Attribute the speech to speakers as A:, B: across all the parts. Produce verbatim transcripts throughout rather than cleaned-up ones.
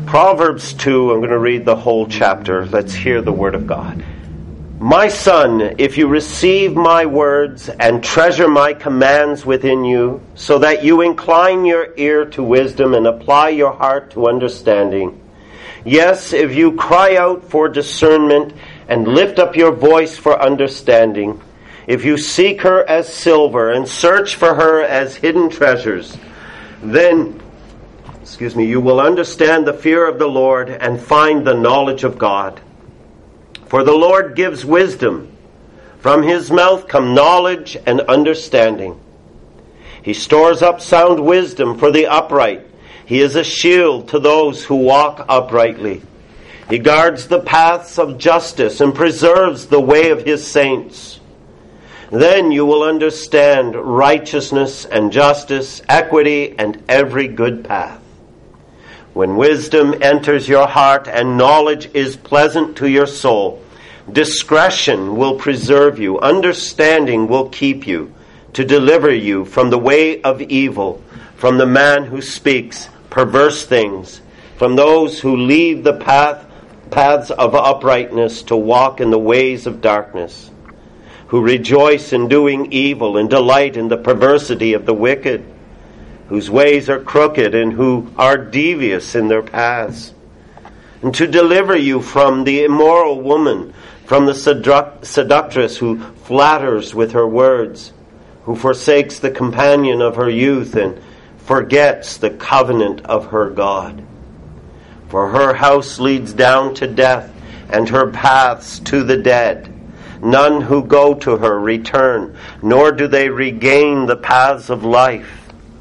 A: Proverbs two, I'm going to read the whole chapter. Let's hear the word of God. My son, if you receive my words and treasure my commands within you, so that you incline your ear to wisdom and apply your heart to understanding. Yes, if you cry out for discernment and lift up your voice for understanding, if you seek her as silver and search for her as hidden treasures, then Excuse me, you will understand the fear of the Lord and find the knowledge of God. For the Lord gives wisdom. From his mouth come knowledge and understanding. He stores up sound wisdom for the upright. He is a shield to those who walk uprightly. He guards the paths of justice and preserves the way of his saints. Then you will understand righteousness and justice, equity, and every good path. When wisdom enters your heart and knowledge is pleasant to your soul, discretion will preserve you, understanding will keep you, to deliver you from the way of evil, from the man who speaks perverse things, from those who leave the path, paths of uprightness to walk in the ways of darkness, who rejoice in doing evil and delight in the perversity of the wicked, whose ways are crooked and who are devious in their paths, and to deliver you from the immoral woman, from the seduct- seductress who flatters with her words, who forsakes the companion of her youth and forgets the covenant of her God. For her house leads down to death, and her paths to the dead. None who go to her return, nor do they regain the paths of life.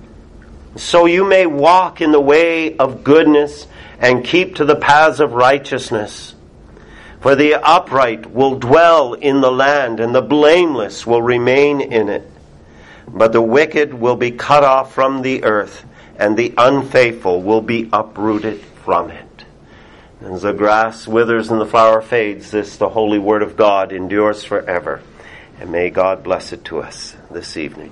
A: So you may walk in the way of goodness and keep to the paths of righteousness. For the upright will dwell in the land, and the blameless will remain in it. But the wicked will be cut off from the earth, and the unfaithful will be uprooted from it. As the grass withers and the flower fades, this, the holy word of God, endures forever. And may God bless it to us this evening.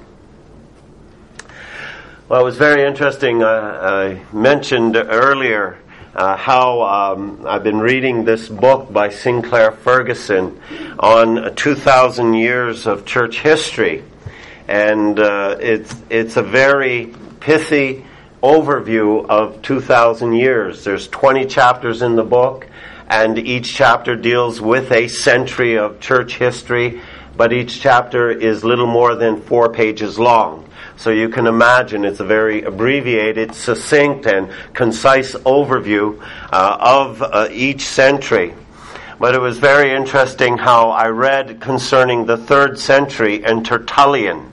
A: Well, it was very interesting. Uh, I mentioned earlier uh, how um, I've been reading this book by Sinclair Ferguson on two thousand years of church history. And uh, it's it's a very pithy overview of two thousand years. There's twenty chapters in the book, and each chapter deals with a century of church history, but each chapter is little more than four pages long. So you can imagine it's a very abbreviated, succinct, and concise overview uh, of uh, each century. But it was very interesting how I read concerning the third century and Tertullian.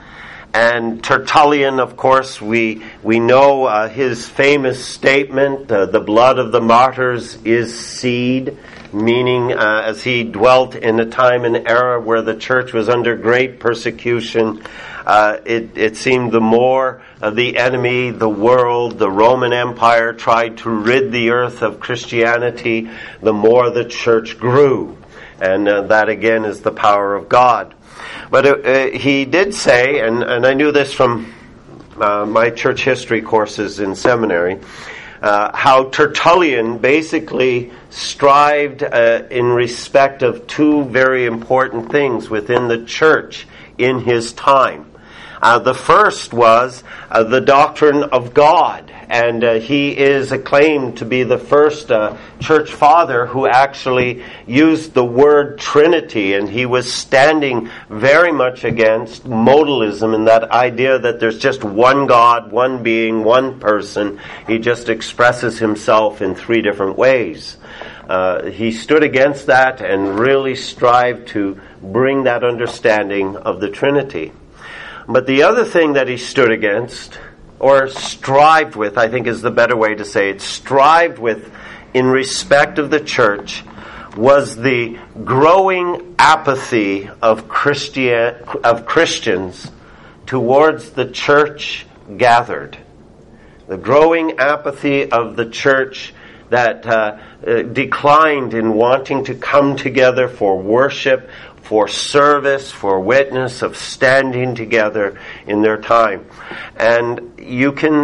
A: And Tertullian, of course, we we know uh, his famous statement, uh, the blood of the martyrs is seed, meaning uh, as he dwelt in a time and era where the church was under great persecution, uh, it, it seemed the more uh, the enemy, the world, the Roman Empire tried to rid the earth of Christianity, the more the church grew. And uh, that again is the power of God. But uh, he did say, and, and I knew this from uh, my church history courses in seminary, uh, how Tertullian basically strived uh, in respect of two very important things within the church in his time. Uh, the first was uh, the doctrine of God, and uh, he is acclaimed to be the first uh, church father who actually used the word Trinity, and he was standing very much against modalism and that idea that there's just one God, one being, one person. He just expresses himself in three different ways. Uh, he stood against that and really strived to bring that understanding of the Trinity. But the other thing that he stood against, or strived with, I think is the better way to say it, strived with in respect of the church, was the growing apathy of Christian, of Christians towards the church gathered. The growing apathy of the church that uh, uh, declined in wanting to come together for worship, for service, for witness, of standing together in their time. And you can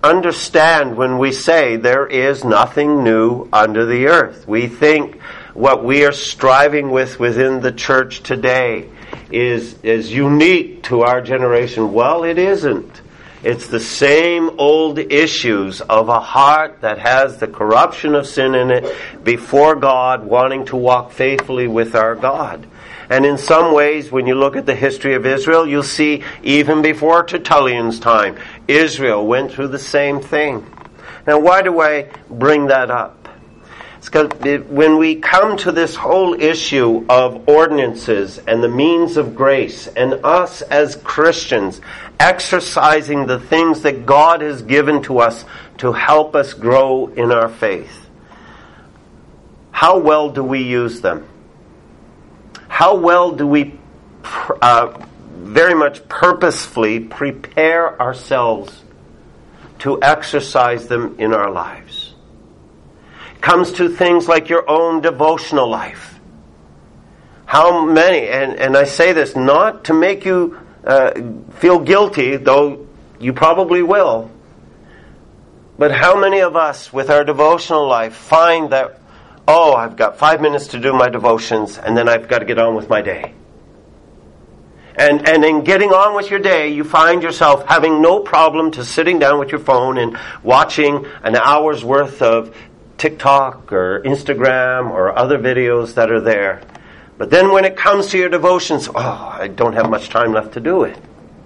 A: understand when we say there is nothing new under the earth. We think what we are striving with within the church today is, is unique to our generation. Well, it isn't. It's the same old issues of a heart that has the corruption of sin in it before God, wanting to walk faithfully with our God. And in some ways, when you look at the history of Israel, you'll see even before Tertullian's time, Israel went through the same thing. Now, why do I bring that up? It's because when we come to this whole issue of ordinances and the means of grace, and us as Christians exercising the things that God has given to us to help us grow in our faith, how well do we use them? How well do we uh, very much purposefully prepare ourselves to exercise them in our lives? It comes to things like your own devotional life. How many, and, and I say this not to make you uh, feel guilty, though you probably will, but how many of us with our devotional life find that, oh, I've got five minutes to do my devotions, and then I've got to get on with my day. And and in getting on with your day, you find yourself having no problem to sitting down with your phone and watching an hour's worth of TikTok or Instagram or other videos that are there. But then when it comes to your devotions, oh, I don't have much time left to do it.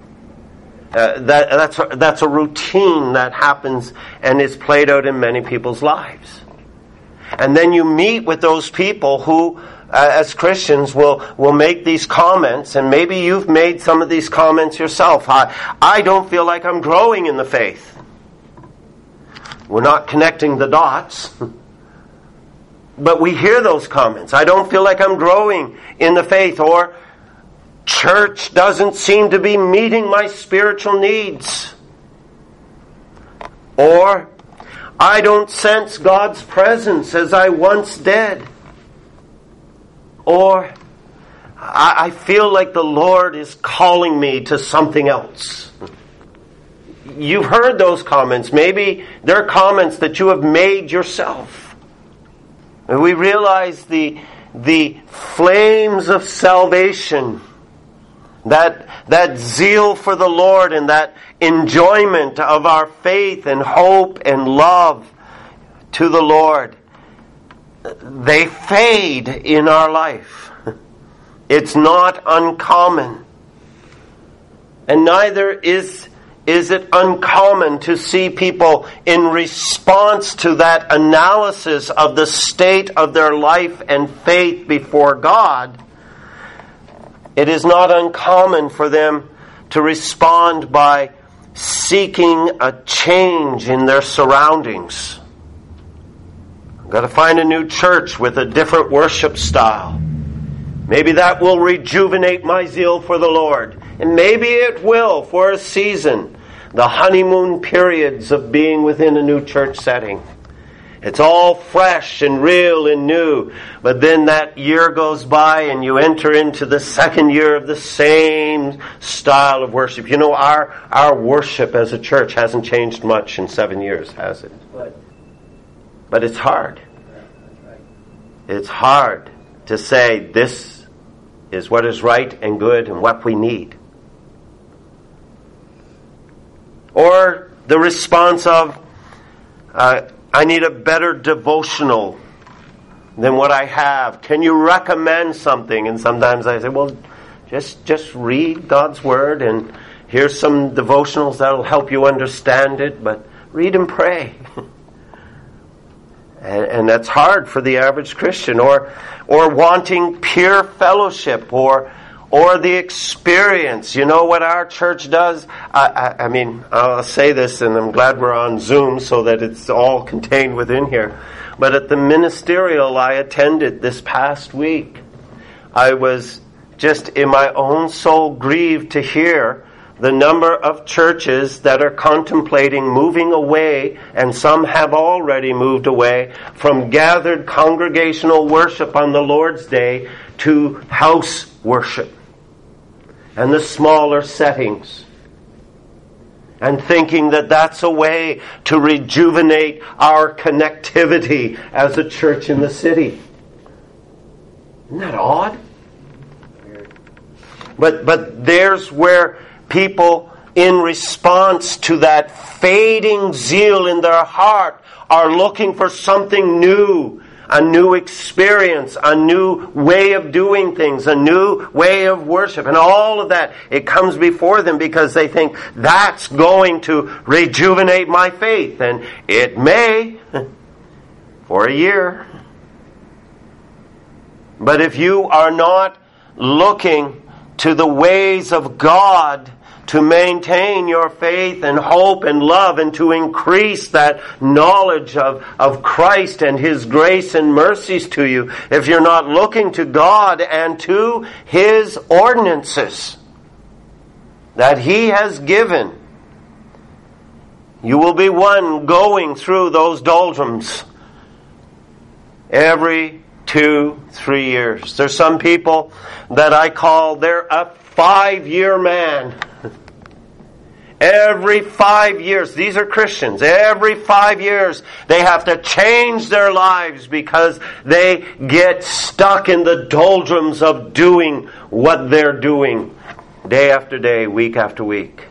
A: Uh, that that's that's a routine that happens and is played out in many people's lives. And then you meet with those people who, uh, as Christians, will, will make these comments, and maybe you've made some of these comments yourself. I, I don't feel like I'm growing in the faith. We're not connecting the dots, but we hear those comments. I don't feel like I'm growing in the faith, or church doesn't seem to be meeting my spiritual needs, or I don't sense God's presence as I once did. Or I, I feel like the Lord is calling me to something else. You've heard those comments. Maybe they're comments that you have made yourself. And we realize the, the flames of salvation, that, that zeal for the Lord and that enjoyment of our faith and hope and love to the Lord, they fade in our life. It's not uncommon. And neither is, is it uncommon to see people in response to that analysis of the state of their life and faith before God. It is not uncommon for them to respond by seeking a change in their surroundings. I've got to find a new church with a different worship style. Maybe that will rejuvenate my zeal for the Lord. And maybe it will for a season. The honeymoon periods of being within a new church setting. It's all fresh and real and new. But then that year goes by and you enter into the second year of the same style of worship. You know, our, our worship as a church hasn't changed much in seven years, has it? But it's hard. It's hard to say this is what is right and good and what we need. Or the response of, uh, I need a better devotional than what I have. Can you recommend something? And sometimes I say, well, just just read God's Word, and here's some devotionals that will help you understand it, but read and pray. and, and that's hard for the average Christian. Or or wanting peer fellowship, or or the experience. You know what our church does? I, I, I mean, I'll say this, and I'm glad we're on Zoom so that it's all contained within here. But at the ministerial I attended this past week, I was just in my own soul grieved to hear the number of churches that are contemplating moving away, and some have already moved away, from gathered congregational worship on the Lord's Day to house worship and the smaller settings. and thinking that that's a way to rejuvenate our connectivity as a church in the city. Isn't that odd? But but there's where people, in response to that fading zeal in their heart, are looking for something new, a new experience, a new way of doing things, a new way of worship, and all of that. It comes before them because they think that's going to rejuvenate my faith. And it may, for a year. But if you are not looking to the ways of God to maintain your faith and hope and love and to increase that knowledge of, of Christ and His grace and mercies to you, if you're not looking to God and to His ordinances that He has given, you will be one going through those doldrums every two, three years. There's some people that I call, they're a five-year man. Every five years, these are Christians, every five years they have to change their lives because they get stuck in the doldrums of doing what they're doing day after day, week after week.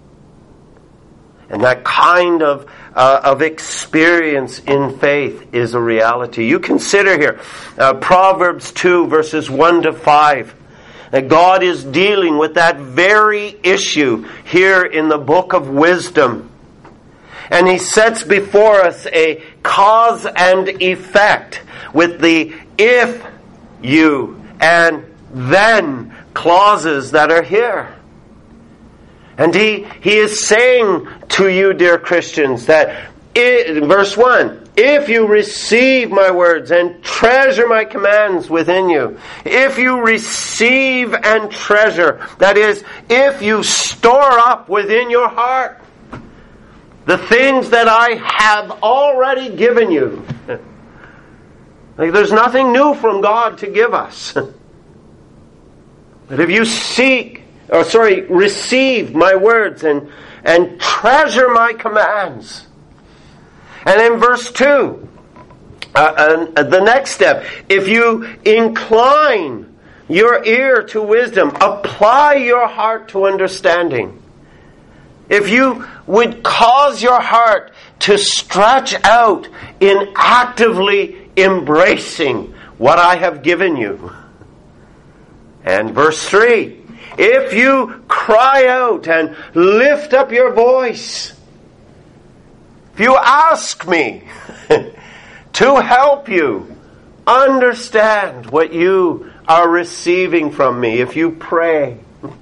A: And that kind of uh, of experience in faith is a reality. You consider here uh, Proverbs two, verses one to five. That God is dealing with that very issue here in the book of wisdom. And He sets before us a cause and effect with the if, you, and then clauses that are here. And He, he is saying to you, dear Christians, that in verse one, if you receive my words and treasure my commands within you, if you receive and treasure, that is, if you store up within your heart the things that I have already given you. Like, there's nothing new from God to give us. But if you seek, or sorry, receive my words and, and treasure my commands. And in verse two, uh, uh, the next step, if you incline your ear to wisdom, apply your heart to understanding. If you would cause your heart to stretch out in actively embracing what I have given you. And verse three, if you cry out and lift up your voice, if you ask me to help you understand what you are receiving from me, if you pray.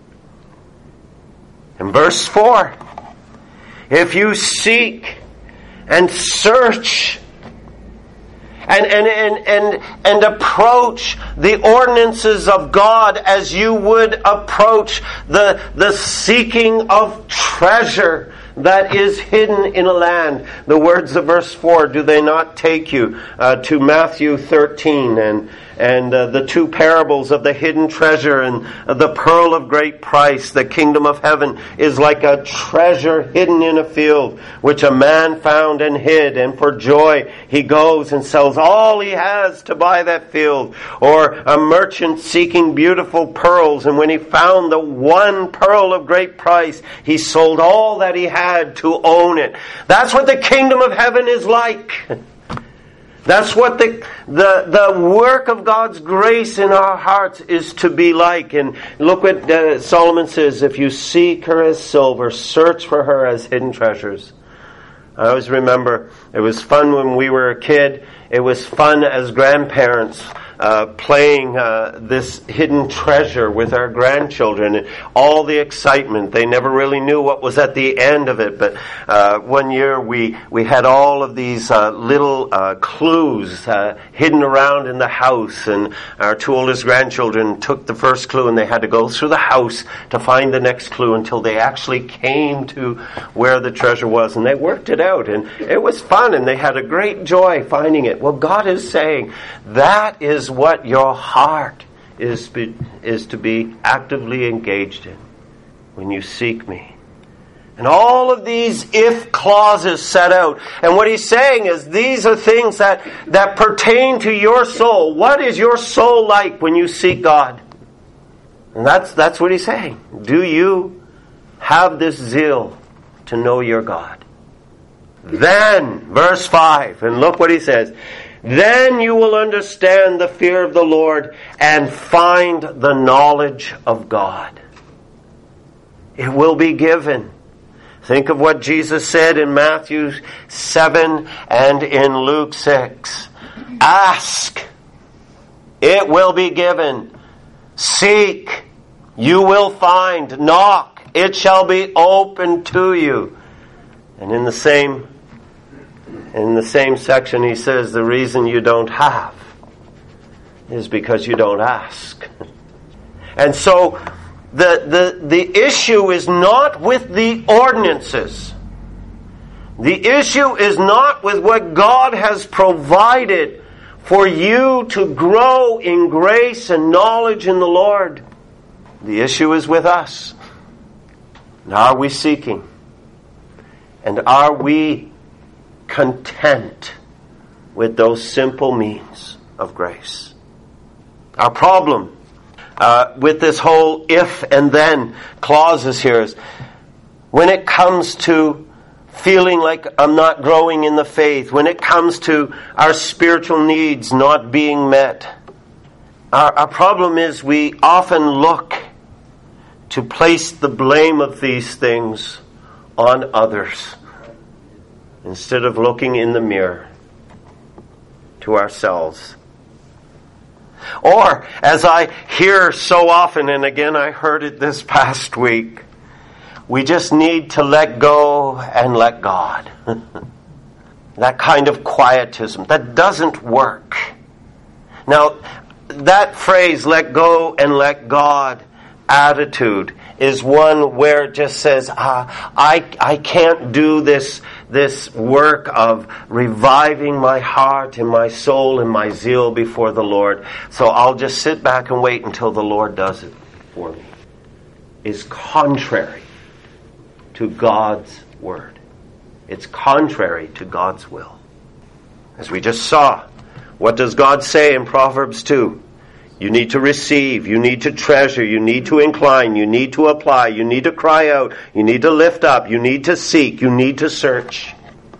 A: And verse four, if you seek and search and, and, and, and, and approach the ordinances of God as you would approach the, the seeking of treasure that is hidden in a land. The words of verse four, do they not take you uh, to Matthew thirteen and and uh, the two parables of the hidden treasure and uh, the pearl of great price? The kingdom of heaven is like a treasure hidden in a field, which a man found and hid, and for joy he goes and sells all he has to buy that field. Or a merchant seeking beautiful pearls, and when he found the one pearl of great price, he sold all that he had to own it. That's what the kingdom of heaven is like. That's what the, the the work of God's grace in our hearts is to be like. And look what uh, Solomon says, if you seek her as silver, search for her as hidden treasures. I always remember it was fun when we were a kid. It was fun as grandparents uh, playing uh, this hidden treasure with our grandchildren. And all the excitement. They never really knew what was at the end of it. But uh, one year we, we had all of these uh, little uh, clues uh, hidden around in the house. And our two oldest grandchildren took the first clue and they had to go through the house to find the next clue until they actually came to where the treasure was. And they worked it out. And it was fun and they had a great joy finding it. Well, God is saying that is what your heart is, be, is to be actively engaged in when you seek me And all of these if clauses set out. And what he's saying is these are things that, that pertain to your soul. What is your soul like when you seek God? And that's, that's what he's saying. Do you have this zeal to know your God? Then, verse five, and look what he says. Then you will understand the fear of the Lord and find the knowledge of God. It will be given. Think of what Jesus said in Matthew seven and in Luke six. Ask, it will be given. Seek, you will find. Knock, it shall be opened to you. And in the same in the same section he says the reason you don't have is because you don't ask. And so The, the, the issue is not with the ordinances. The issue is not with what God has provided for you to grow in grace and knowledge in the Lord. The issue is with us. And are we seeking? And are we content with those simple means of grace? Our problem Uh, with this whole if and then clauses here is when it comes to feeling like I'm not growing in the faith, when it comes to our spiritual needs not being met, our, our problem is we often look to place the blame of these things on others instead of looking in the mirror to ourselves. Or, as I hear so often, and again I heard it this past week, we just need to let go and let God. That kind of quietism, that doesn't work. Now, that phrase, let go and let God attitude, is one where it just says, ah, I, I can't do this, this work of reviving my heart and my soul and my zeal before the Lord, so I'll just sit back and wait until the Lord does it for me, is contrary to God's word. It's contrary to God's will. As we just saw, what does God say in Proverbs two? You need to receive, you need to treasure, you need to incline, you need to apply, you need to cry out, you need to lift up, you need to seek, you need to search.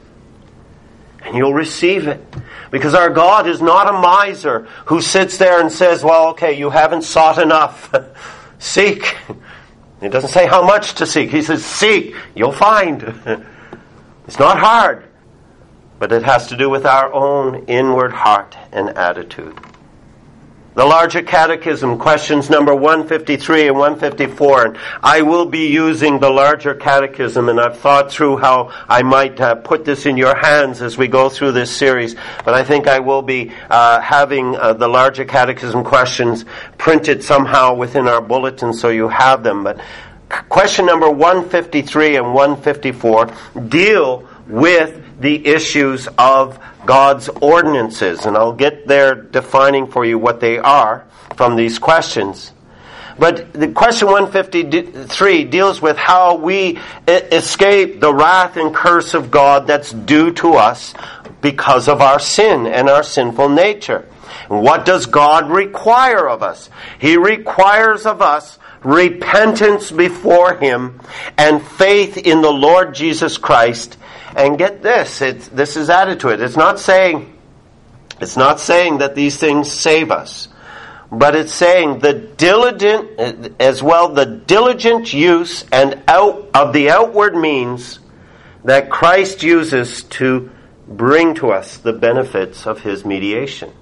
A: And you'll receive it. Because our God is not a miser who sits there and says, well, okay, you haven't sought enough. Seek. It doesn't say how much to seek. He says, seek, you'll find. It's not hard. But it has to do with our own inward heart and attitude. The Larger Catechism, questions number one fifty-three and one fifty-four. And I will be using the Larger Catechism, and I've thought through how I might uh, put this in your hands as we go through this series. But I think I will be uh, having uh, the Larger Catechism questions printed somehow within our bulletin so you have them. But question number one fifty-three and one fifty-four deal with the issues of God's ordinances. And I'll get there defining for you what they are from these questions. But the question one fifty-three deals with how we escape the wrath and curse of God that's due to us because of our sin and our sinful nature. And what does God require of us? He requires of us repentance before Him and faith in the Lord Jesus Christ. And get this, it's, this is added to it. It's not saying, it's not saying that these things save us, but it's saying the diligent, as well, the diligent use and out of the outward means that Christ uses to bring to us the benefits of His mediation.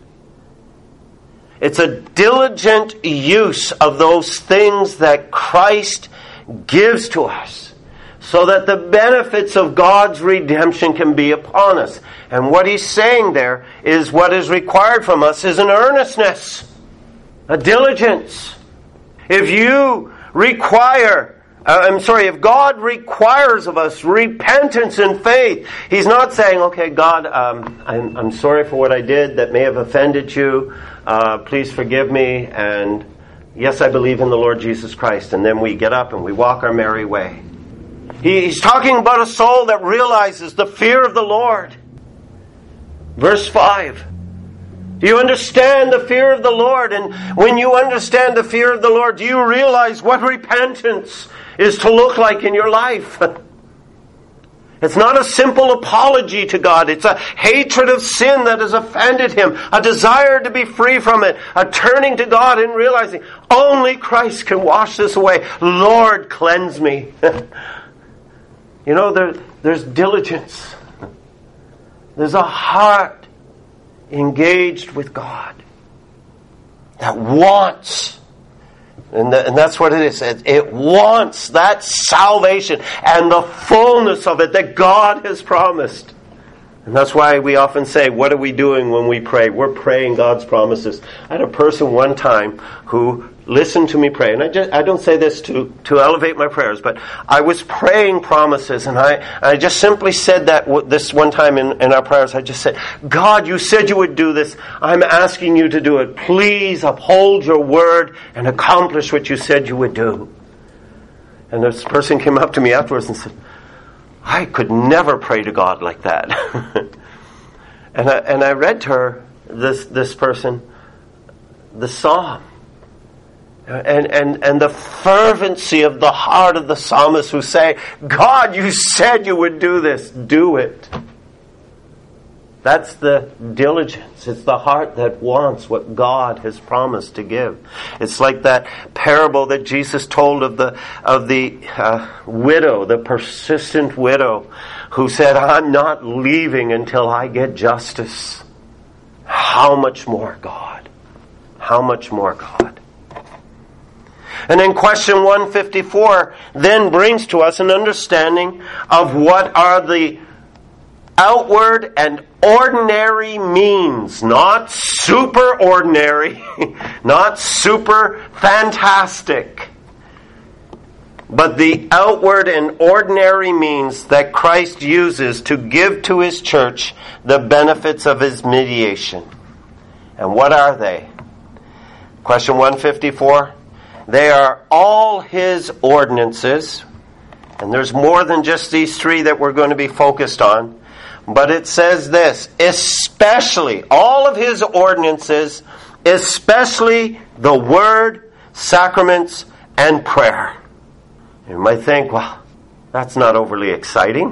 A: It's a diligent use of those things that Christ gives to us, so that the benefits of God's redemption can be upon us. And what he's saying there is what is required from us is an earnestness, a diligence. If you require, uh, I'm sorry, if God requires of us repentance and faith, He's not saying, okay, God, um, I'm, I'm sorry for what I did that may have offended you. Uh, please forgive me. And yes, I believe in the Lord Jesus Christ. And then we get up and we walk our merry way. He's talking about a soul that realizes the fear of the Lord. Verse five. Do you understand the fear of the Lord? And when you understand the fear of the Lord, do you realize what repentance is to look like in your life? It's not a simple apology to God. It's a hatred of sin that has offended Him, a desire to be free from it, a turning to God and realizing only Christ can wash this away. Lord, cleanse me. You know, there, there's diligence. There's a heart engaged with God that wants, and, the, and that's what it is. It, it wants that salvation and the fullness of it that God has promised. And that's why we often say, what are we doing when we pray? We're praying God's promises. I had a person one time who listened to me pray. And I, just, I don't say this to, to elevate my prayers, but I was praying promises. And I, I just simply said that this one time in, in our prayers. I just said, God, you said you would do this. I'm asking you to do it. Please uphold your word and accomplish what you said you would do. And this person came up to me afterwards and said, I could never pray to God like that. and I and I read to her, this this person, the psalm. And, and, and the fervency of the heart of the psalmist who say, God, you said you would do this. Do it. That's the diligence. It's the heart that wants what God has promised to give. It's like that parable that Jesus told of the of the uh, widow, the persistent widow, who said, I'm not leaving until I get justice. How much more God? How much more God? And then question one fifty-four then brings to us an understanding of what are the outward and ordinary means, not super ordinary, not super fantastic, but the outward and ordinary means that Christ uses to give to His church the benefits of His mediation. And what are they? Question one fifty-four. They are all His ordinances, and there's more than just these three that we're going to be focused on. But it says this, especially all of His ordinances, especially the Word, sacraments, and prayer. You might think, well, that's not overly exciting.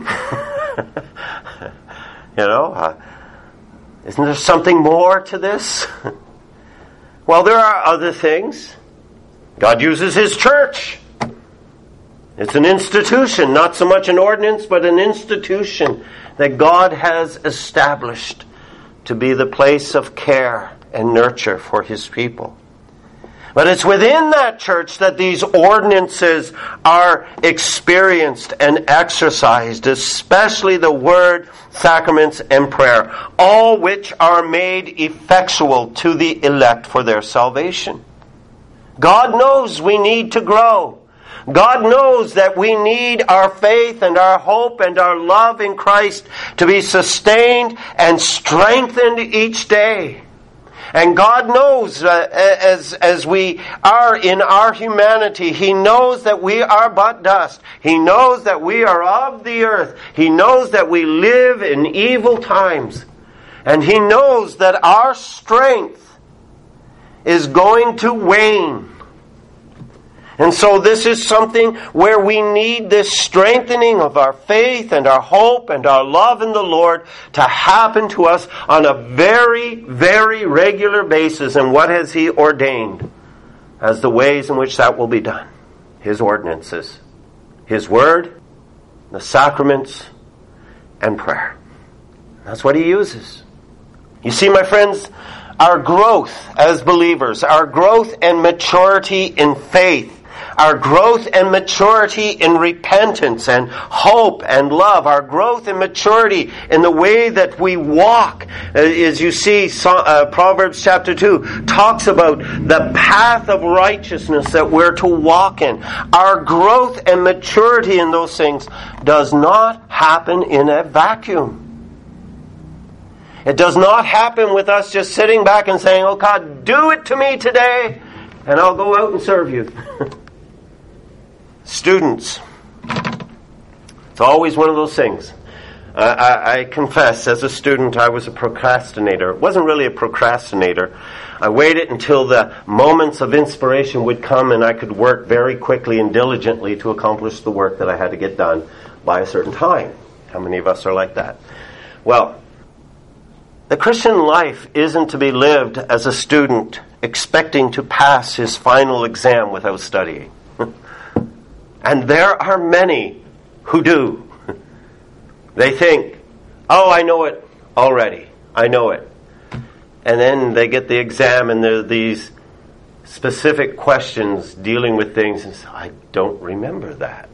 A: you know, uh, isn't there something more to this? Well, there are other things. God uses His church. It's an institution, not so much an ordinance, but an institution that God has established to be the place of care and nurture for His people. But it's within that church that these ordinances are experienced and exercised, especially the Word, sacraments, and prayer, all which are made effectual to the elect for their salvation. God knows we need to grow. God knows that we need our faith and our hope and our love in Christ to be sustained and strengthened each day. And God knows, uh, as, as we are in our humanity, He knows that we are but dust. He knows that we are of the earth. He knows that we live in evil times. And He knows that our strength is going to wane. And so this is something where we need this strengthening of our faith and our hope and our love in the Lord to happen to us on a very, very regular basis. And what has He ordained as the ways in which that will be done? His ordinances, His Word, the sacraments, and prayer. That's what He uses. You see, my friends, our growth as believers, our growth and maturity in faith, our growth and maturity in repentance and hope and love, our growth and maturity in the way that we walk, as you see, Proverbs chapter two talks about the path of righteousness that we're to walk in. Our growth and maturity in those things does not happen in a vacuum. It does not happen with us just sitting back and saying, oh God, do it to me today, and I'll go out and serve you. Students, It's always one of those things. Uh, I, I confess, as a student, I was a procrastinator. It wasn't really a procrastinator. I waited until the moments of inspiration would come and I could work very quickly and diligently to accomplish the work that I had to get done by a certain time. How many of us are like that? Well, the Christian life isn't to be lived as a student expecting to pass his final exam without studying. And there are many who do. They think, oh, I know it already. I know it. And then they get the exam and there are these specific questions dealing with things and say, I don't remember that.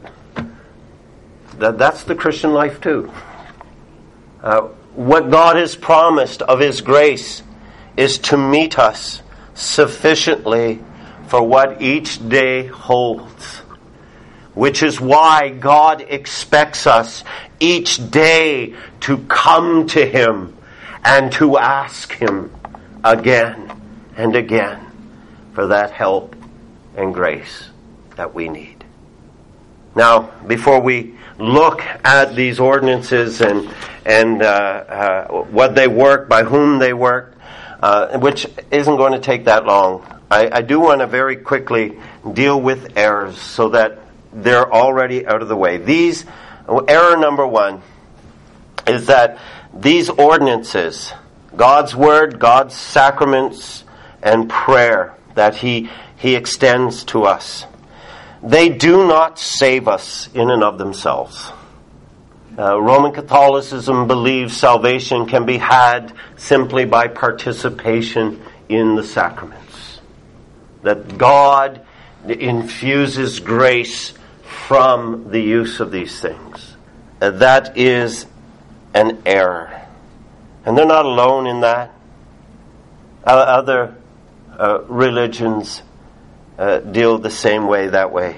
A: that that's the Christian life too. Uh, what God has promised of His grace is to meet us sufficiently for what each day holds. Which is why God expects us each day to come to Him and to ask Him again and again for that help and grace that we need. Now, before we look at these ordinances and and uh, uh, what they work, by whom they work, uh, which isn't going to take that long, I, I do want to very quickly deal with errors so that they're already out of the way. These, error number one is that these ordinances, God's Word, God's sacraments, and prayer that He, He extends to us, they do not save us in and of themselves. Uh, Roman Catholicism believes salvation can be had simply by participation in the sacraments. That God infuses grace from the use of these things. Uh, that is an error. And they're not alone in that. Uh, other uh, religions uh, deal the same way, that way.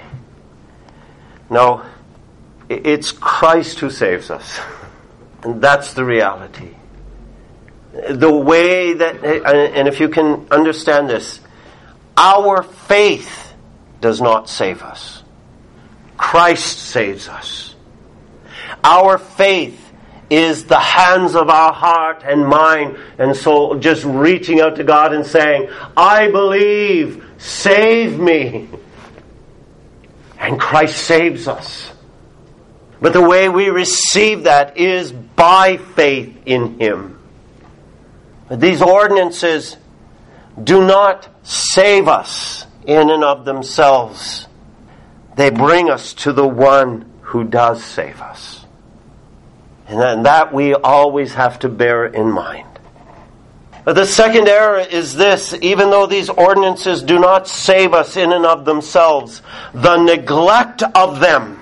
A: No, it's Christ who saves us. And that's the reality. The way that, and if you can understand this, our faith does not save us. Christ saves us. Our faith is the hands of our heart and mind and soul just reaching out to God and saying, I believe, save me. And Christ saves us. But the way we receive that is by faith in Him. But these ordinances do not save us in and of themselves. They bring us to the one who does save us. And that we always have to bear in mind. But the second error is this: even though these ordinances do not save us in and of themselves, the neglect of them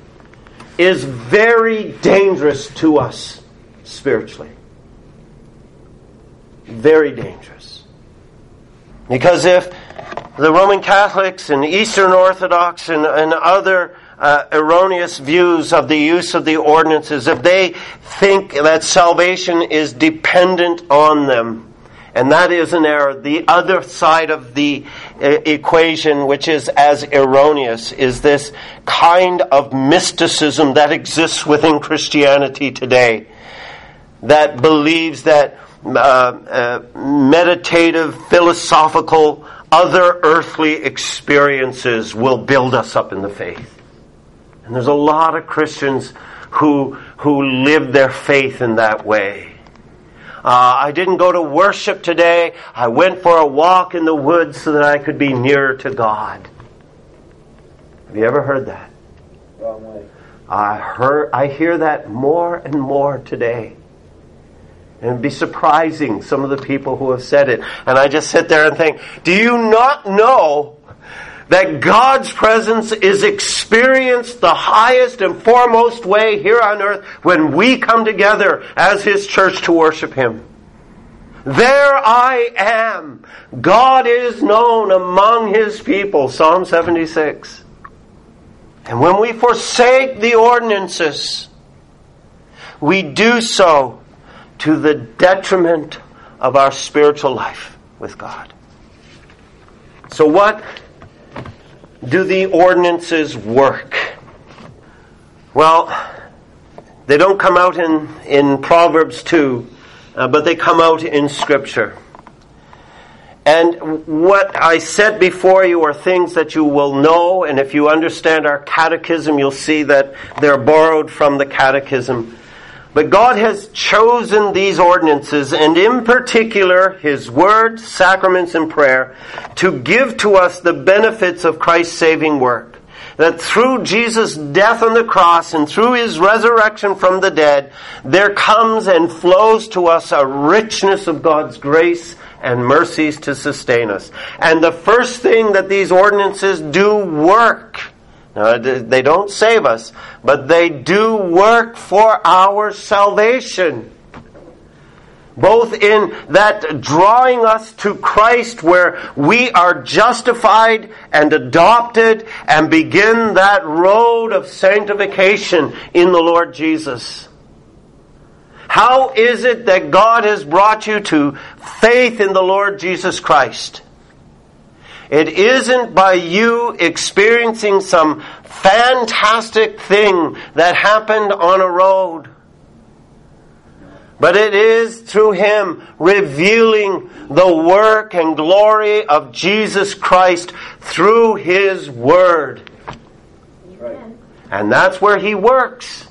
A: is very dangerous to us spiritually. Very dangerous. Because if the Roman Catholics and Eastern Orthodox and, and other uh, erroneous views of the use of the ordinances, if they think that salvation is dependent on them, and that is an error. The other side of the uh, equation, which is as erroneous, is this kind of mysticism that exists within Christianity today, that believes that uh, uh, meditative, philosophical, other earthly experiences will build us up in the faith. And there's a lot of Christians who who live their faith in that way. Uh, I didn't go to worship today. I went for a walk in the woods so that I could be nearer to God. Have you ever heard that?
B: Wrong way.
A: I heard, I hear that more and more today. And it'd be surprising, some of the people who have said it. And I just sit there and think, do you not know that God's presence is experienced the highest and foremost way here on earth when we come together as His church to worship Him? There I am. God is known among His people. Psalm seventy-six. And when we forsake the ordinances, we do so to the detriment of our spiritual life with God. So what do the ordinances work? Well, They don't come out in, in Proverbs two, uh, but they come out in Scripture. And what I said before you are things that you will know, and if you understand our catechism, you'll see that they're borrowed from the catechism. But God has chosen these ordinances, and in particular His Word, sacraments, and prayer, to give to us the benefits of Christ's saving work. That through Jesus' death on the cross and through His resurrection from the dead, there comes and flows to us a richness of God's grace and mercies to sustain us. And the first thing that these ordinances do work, now, they don't save us, but they do work for our salvation. Both in that drawing us to Christ where we are justified and adopted and begin that road of sanctification in the Lord Jesus. How is it that God has brought you to faith in the Lord Jesus Christ? It isn't by you experiencing some fantastic thing that happened on a road. But it is through Him revealing the work and glory of Jesus Christ through His Word. Amen. And that's where He works.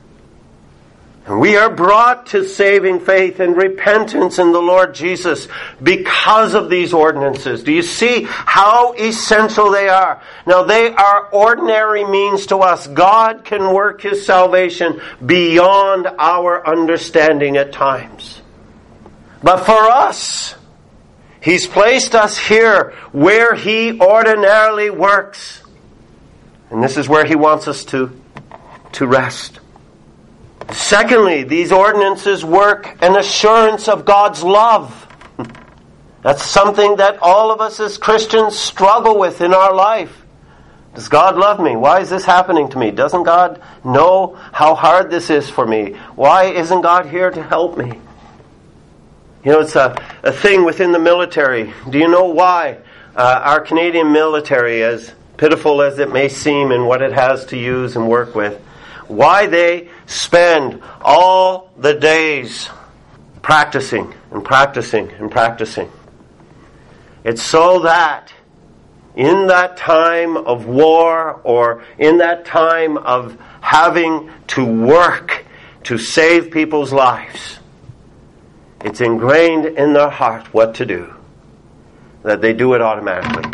A: And we are brought to saving faith and repentance in the Lord Jesus because of these ordinances. Do you see how essential they are? Now, they are ordinary means to us. God can work His salvation beyond our understanding at times. But for us, He's placed us here where He ordinarily works. And this is where He wants us to, to rest. Secondly, these ordinances work an assurance of God's love. That's something that all of us as Christians struggle with in our life. Does God love me? Why is this happening to me? Doesn't God know how hard this is for me? Why isn't God here to help me? You know, it's a, a thing within the military. Do you know why uh, our Canadian military, as pitiful as it may seem in what it has to use and work with, why they spend all the days practicing and practicing and practicing? It's so that in that time of war or in that time of having to work to save people's lives, it's ingrained in their heart what to do, that they do it automatically.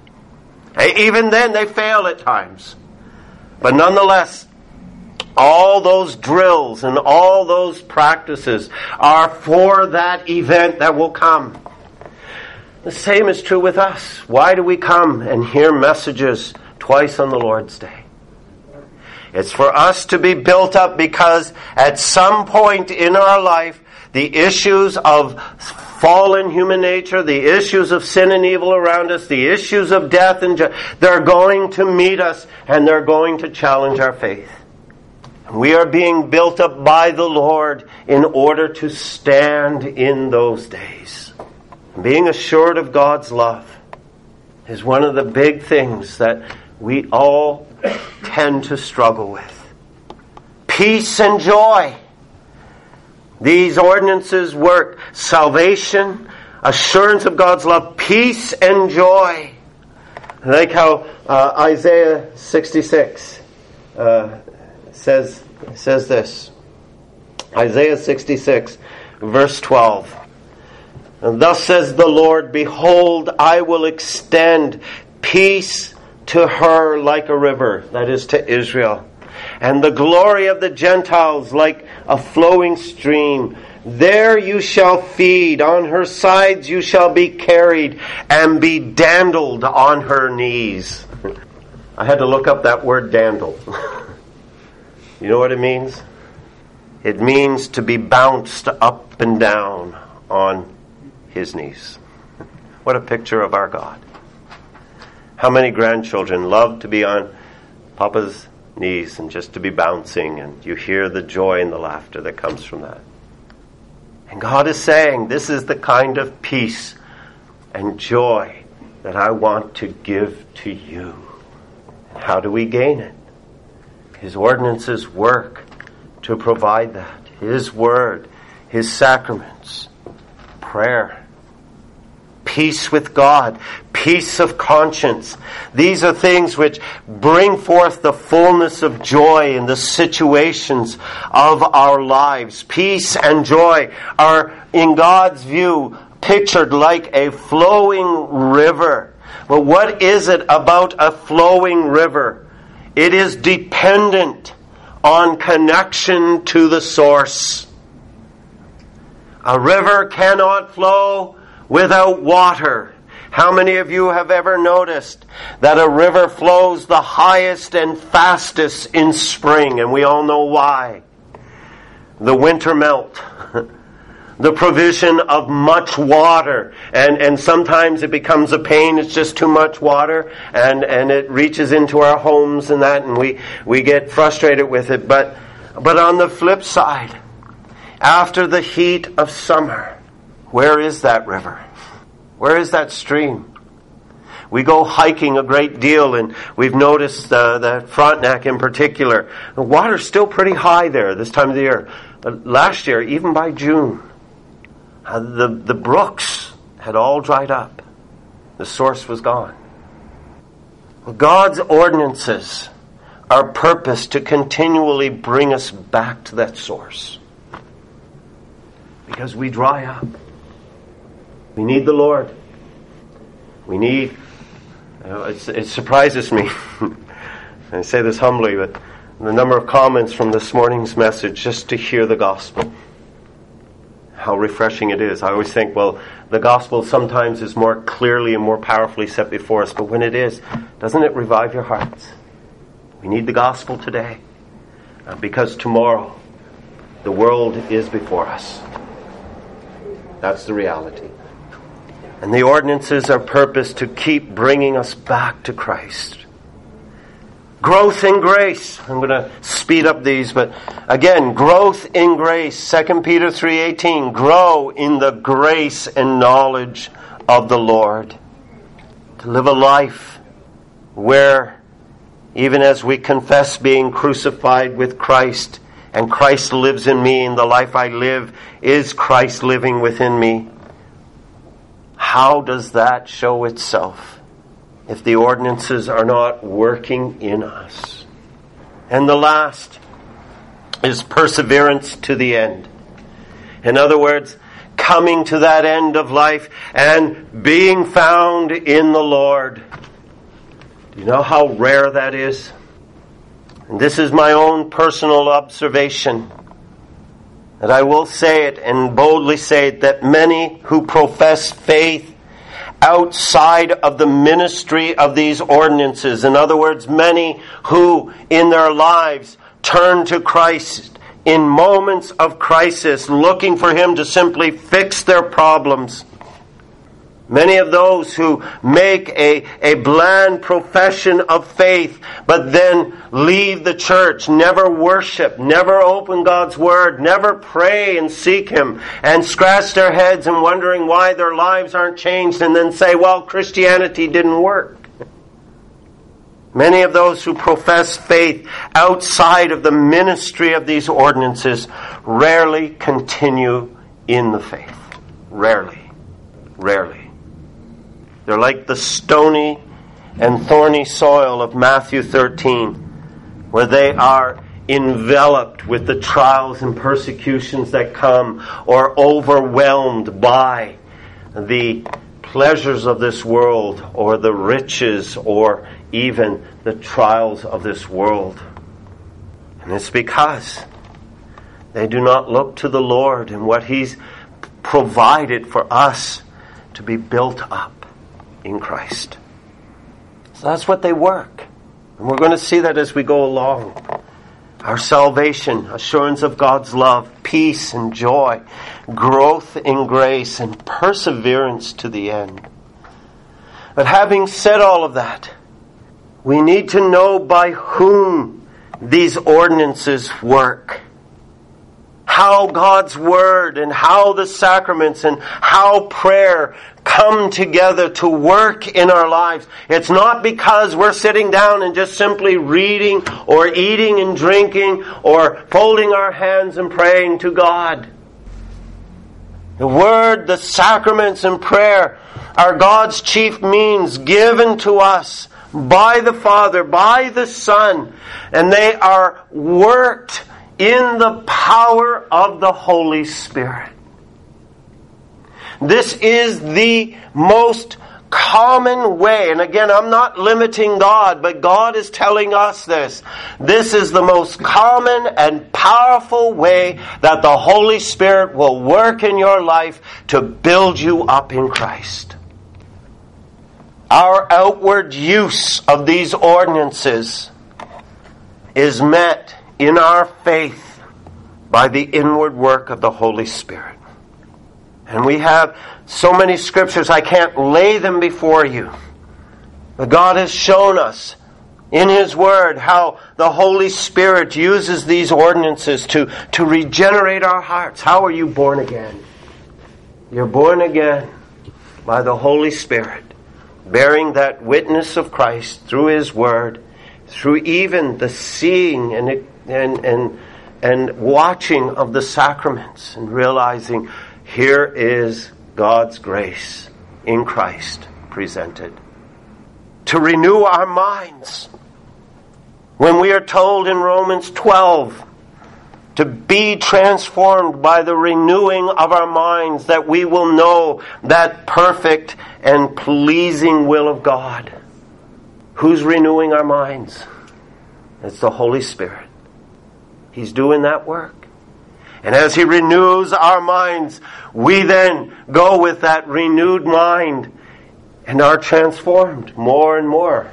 A: Even then they fail at times. But nonetheless, all those drills and all those practices are for that event that will come. The same is true with us. Why do we come and hear messages twice on the Lord's Day? It's for us to be built up because at some point in our life, the issues of fallen human nature, the issues of sin and evil around us, the issues of death, and ju- they're going to meet us and they're going to challenge our faith. We are being built up by the Lord in order to stand in those days. Being assured of God's love is one of the big things that we all tend to struggle with. Peace and joy. These ordinances work salvation, assurance of God's love, peace and joy. I like how uh, Isaiah sixty-six uh, says says this. Isaiah sixty-six, verse twelve. And thus says the Lord, behold, I will extend peace to her like a river, that is to Israel, and the glory of the Gentiles like a flowing stream. There you shall feed, on her sides you shall be carried, and be dandled on her knees. I had to look up that word dandle. You know what it means? It means to be bounced up and down on His knees. What a picture of our God. How many grandchildren love to be on Papa's knees and just to be bouncing, and you hear the joy and the laughter that comes from that. And God is saying, this is the kind of peace and joy that I want to give to you. How do we gain it? His ordinances work to provide that. His Word, His sacraments, prayer, peace with God, peace of conscience. These are things which bring forth the fullness of joy in the situations of our lives. Peace and joy are, in God's view, pictured like a flowing river. But what is it about a flowing river? It is dependent on connection to the source. A river cannot flow without water. How many of you have ever noticed that a river flows the highest and fastest in spring? And we all know why. The winter melt. The provision of much water. And, and sometimes it becomes a pain. It's just too much water. And, and it reaches into our homes and that. And we, we get frustrated with it. But, but on the flip side, after the heat of summer, where is that river? Where is that stream? We go hiking a great deal, and we've noticed uh, the Frontenac in particular. The water's still pretty high there this time of the year. Uh, last year, even by June, uh, the, the brooks had all dried up. The source was gone. Well, God's ordinances are purposed to continually bring us back to that source. Because we dry up. We need the Lord. We need, you know, it, it surprises me, I say this humbly, but the number of comments from this morning's message just to hear the gospel. How refreshing it is. I always think, well, the gospel sometimes is more clearly and more powerfully set before us, but when it is, doesn't it revive your hearts? We need the gospel today, uh, because tomorrow the world is before us. That's the reality. And the ordinances are purposed to keep bringing us back to Christ. Growth in grace. I'm going to speed up these, but again, growth in grace. Second Peter three eighteen. Grow in the grace and knowledge of the Lord. To live a life where, even as we confess being crucified with Christ, and Christ lives in me, and the life I live is Christ living within me. How does that show itself if the ordinances are not working in us? And the last is perseverance to the end. In other words, coming to that end of life and being found in the Lord. Do you know how rare that is? And this is my own personal observation. And I will say it and boldly say it, that many who profess faith outside of the ministry of these ordinances, in other words, many who in their lives turn to Christ in moments of crisis, looking for Him to simply fix their problems. Many of those who make a, a bland profession of faith, but then leave the church, never worship, never open God's Word, never pray and seek Him, and scratch their heads and wondering why their lives aren't changed, and then say, well, Christianity didn't work. Many of those who profess faith outside of the ministry of these ordinances rarely continue in the faith. Rarely. Rarely. They're like the stony and thorny soil of Matthew thirteen, where they are enveloped with the trials and persecutions that come, or overwhelmed by the pleasures of this world, or the riches, or even the trials of this world. And it's because they do not look to the Lord and what He's provided for us to be built up in Christ. So that's what they work. And we're going to see that as we go along. Our salvation, assurance of God's love, peace and joy, growth in grace, and perseverance to the end. But having said all of that, we need to know by whom these ordinances work. How God's Word and how the sacraments and how prayer come together to work in our lives. It's not because we're sitting down and just simply reading or eating and drinking or folding our hands and praying to God. The Word, the sacraments, and prayer are God's chief means given to us by the Father, by the Son, and they are worked in the power of the Holy Spirit. This is the most common way, and again, I'm not limiting God, but God is telling us this. This is the most common and powerful way that the Holy Spirit will work in your life to build you up in Christ. Our outward use of these ordinances is met in our faith by the inward work of the Holy Spirit. And we have so many scriptures, I can't lay them before you. But God has shown us in His Word how the Holy Spirit uses these ordinances to, to regenerate our hearts. How are you born again? You're born again by the Holy Spirit, bearing that witness of Christ through His Word, through even the seeing and and and and watching of the sacraments, and realizing here is God's grace in Christ presented. To renew our minds. When we are told in Romans twelve to be transformed by the renewing of our minds, that we will know that perfect and pleasing will of God. Who's renewing our minds? It's the Holy Spirit. He's doing that work. And as He renews our minds, we then go with that renewed mind and are transformed more and more.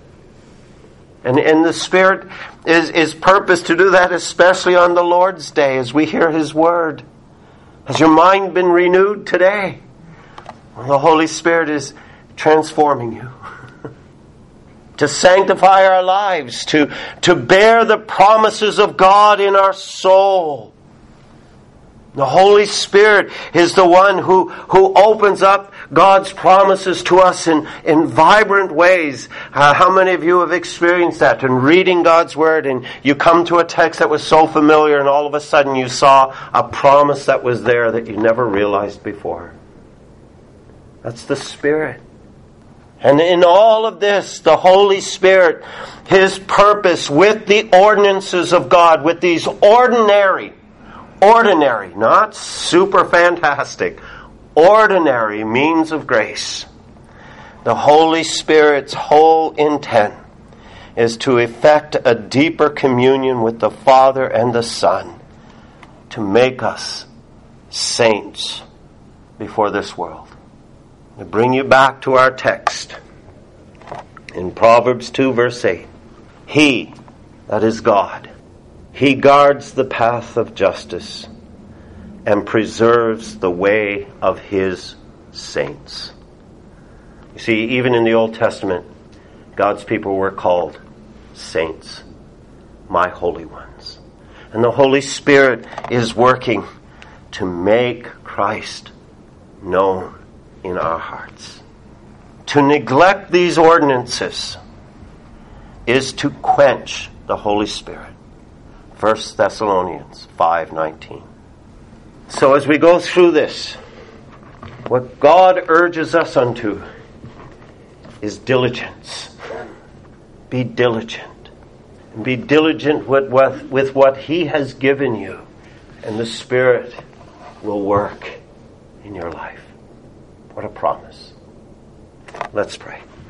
A: And, and the Spirit is, is purposed to do that, especially on the Lord's Day as we hear His Word. Has your mind been renewed today? Well, the Holy Spirit is transforming you. To sanctify our lives, to, to bear the promises of God in our soul. The Holy Spirit is the one who, who opens up God's promises to us in, in vibrant ways. Uh, how many of you have experienced that? In reading God's Word, and you come to a text that was so familiar, and all of a sudden you saw a promise that was there that you never realized before. That's the Spirit. And in all of this, the Holy Spirit, His purpose with the ordinances of God, with these ordinary, ordinary, not super fantastic, ordinary means of grace. The Holy Spirit's whole intent is to effect a deeper communion with the Father and the Son, to make us saints before this world. To bring you back to our text in Proverbs two verse eight. He, that is God, He guards the path of justice and preserves the way of His saints. You see, even in the Old Testament, God's people were called saints, my holy ones. And the Holy Spirit is working to make Christ known in our hearts. To neglect these ordinances is to quench the Holy Spirit. First Thessalonians five nineteen. So as we go through this, what God urges us unto is diligence. Be diligent. And be diligent with, with, with what He has given you, and the Spirit will work in your life. What a promise. Let's pray.